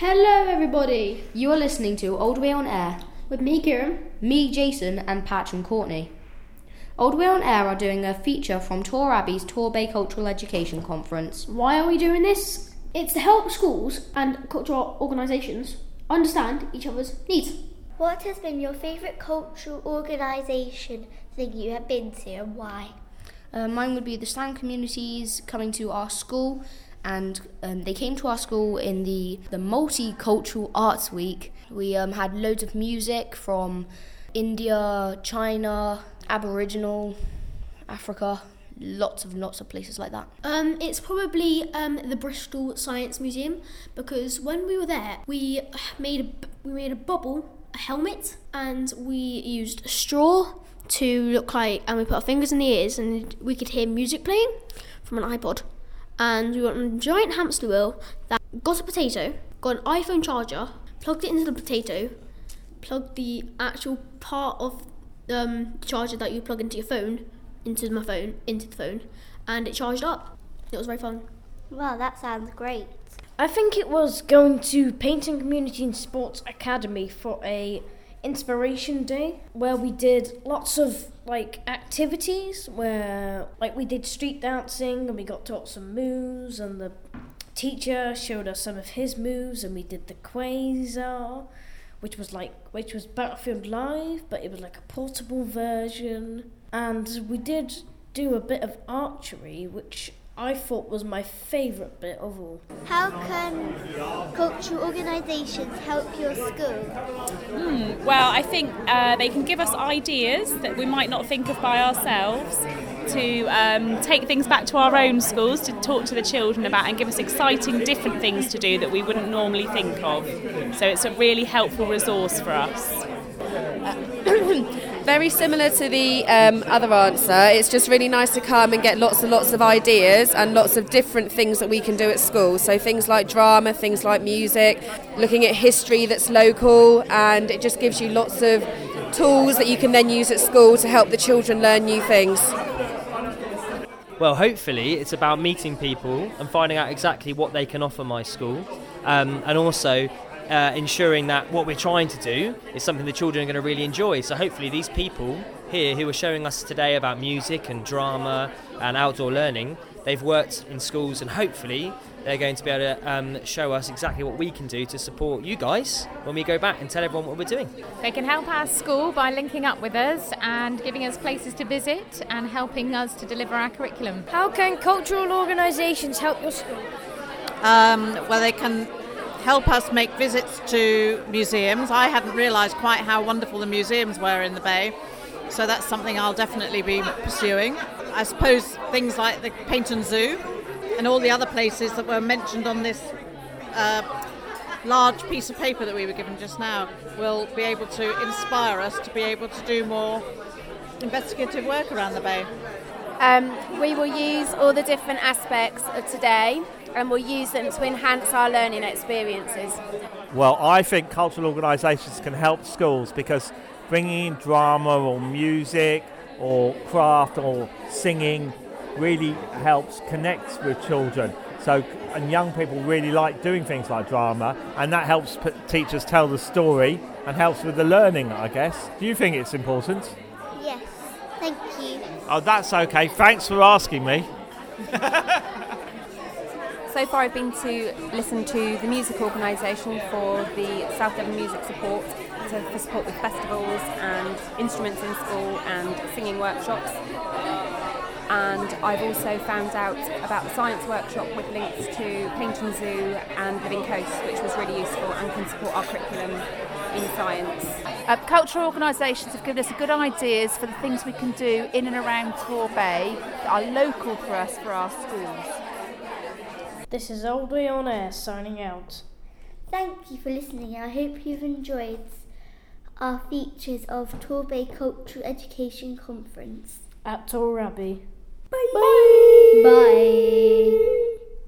Hello everybody, You are listening to Old Way on Air. with me Kieran. Me, Jason, and Patch and Courtney. Old Way on Air are doing a feature from Tor Abbey's Torbay Cultural Education Conference. Why are we doing this? It's to help schools and cultural organisations understand each other's needs. What has been your favourite cultural organisation thing you have been to and why? Mine would be the Slam communities coming to our school, and they came to our school in the Multicultural Arts Week. We had loads of music from India, China, Aboriginal, Africa, lots of places like that. It's probably the Bristol Science Museum, because when we were there, we made a bubble, a helmet, and we used straw to look like, and we put our fingers in the ears, and we could hear music playing from an iPod. And we got a giant hamster wheel that got a potato, got an iPhone charger, plugged it into the potato, plugged the actual part of charger that you plug into your phone into the phone, and it charged up. It was very fun. Wow, that sounds great. I think it was going to Painting Community and Sports Academy for a Inspiration Day, where we did lots of activities where we did street dancing and we got taught some moves, and the teacher showed us some of his moves, and we did the Quasar, which was Battlefield Live, but it was like a portable version. And we did do a bit of archery, which I thought was my favourite bit of all. How can cultural organisations help your school? Well, I think they can give us ideas that we might not think of by ourselves, to take things back to our own schools to talk to the children about, and give us exciting different things to do that we wouldn't normally think of. So it's a really helpful resource for us. Very similar to the other answer. It's just really nice to come and get lots and lots of ideas and lots of different things that we can do at school. So things like drama, things like music, looking at history that's local, and it just gives you lots of tools that you can then use at school to help the children learn new things. Well, hopefully it's about meeting people and finding out exactly what they can offer my school, and also ensuring that what we're trying to do is something the children are going to really enjoy. So hopefully these people here who are showing us today about music and drama and outdoor learning, they've worked in schools, and hopefully they're going to be able to show us exactly what we can do to support you guys when we go back and tell everyone what we're doing. They can help our school by linking up with us and giving us places to visit and helping us to deliver our curriculum. How can cultural organisations help your school? Well, they can help us make visits to museums. I hadn't realised quite how wonderful the museums were in the Bay, so that's something I'll definitely be pursuing. I suppose things like the Painton Zoo and all the other places that were mentioned on this large piece of paper that we were given just now will be able to inspire us to be able to do more investigative work around the Bay. We will use all the different aspects of today, and we'll use them to enhance our learning experiences. Well, I think cultural organisations can help schools, because bringing in drama or music or craft or singing really helps connect with children. And young people really like doing things like drama, and that helps teachers tell the story and helps with the learning, I guess. Do you think it's important? Yes, thank you. Oh, that's okay. Thanks for asking me. So far I've been to listen to the music organisation for the South Devon Music Support, for support with festivals and instruments in school and singing workshops. And I've also found out about the science workshop with links to Painton Zoo and Living Coast, which was really useful and can support our curriculum in science. Cultural organisations have given us good ideas for the things we can do in and around Torbay that are local for us, for our schools. This is Old Way on Air signing out. Thank you for listening. I hope you've enjoyed our features of Torbay Cultural Education Conference At Tor Abbey. Bye. Bye.